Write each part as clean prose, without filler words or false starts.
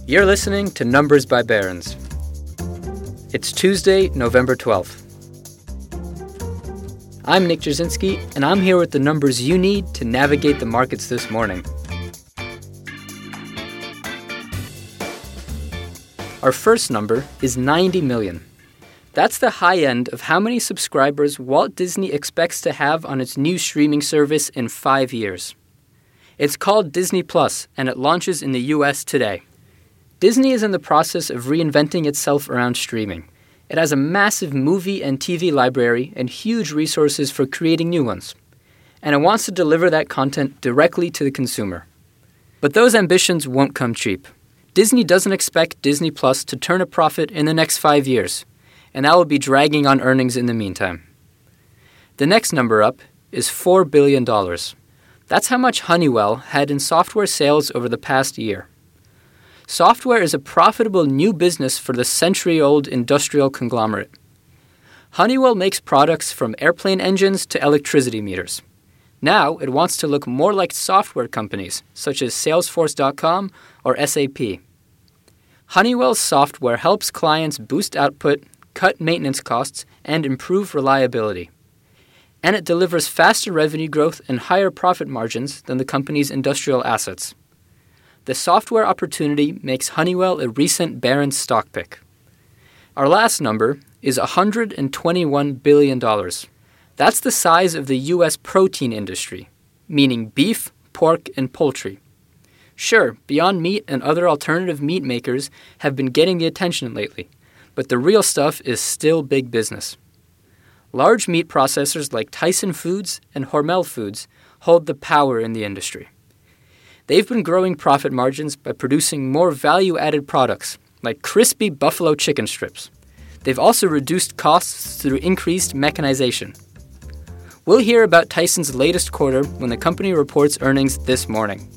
You're listening to Numbers by Barron's. It's Tuesday, November 12th. I'm Nick Jasinski, and I'm here with the numbers you need to navigate the markets this morning. Our first number is 90 million. That's the high end of how many subscribers Walt Disney expects to have on its new streaming service in 5 years. It's called Disney Plus, and it launches in the US today. Disney is in the process of reinventing itself around streaming. It has a massive movie and TV library and huge resources for creating new ones. And it wants to deliver that content directly to the consumer. But those ambitions won't come cheap. Disney doesn't expect Disney Plus to turn a profit in the next 5 years, and that will be dragging on earnings in the meantime. The next number up is $4 billion. That's how much Honeywell had in software sales over the past year. Software is a profitable new business for the century-old industrial conglomerate. Honeywell makes products from airplane engines to electricity meters. Now it wants to look more like software companies, such as Salesforce.com or SAP. Honeywell's software helps clients boost output, cut maintenance costs, and improve reliability. And it delivers faster revenue growth and higher profit margins than the company's industrial assets. The software opportunity makes Honeywell a recent Barron's stock pick. Our last number is $121 billion. That's the size of the U.S. protein industry, meaning beef, pork, and poultry. Sure, Beyond Meat and other alternative meat makers have been getting the attention lately, but the real stuff is still big business. Large meat processors like Tyson Foods and Hormel Foods hold the power in the industry. They've been growing profit margins by producing more value-added products, like crispy buffalo chicken strips. They've also reduced costs through increased mechanization. We'll hear about Tyson's latest quarter when the company reports earnings this morning.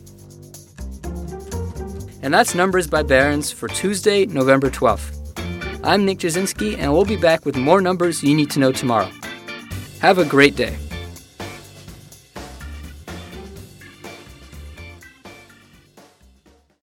And that's Numbers by Barron's for Tuesday, November 12th. I'm Nick Jasinski, and we'll be back with more numbers you need to know tomorrow. Have a great day.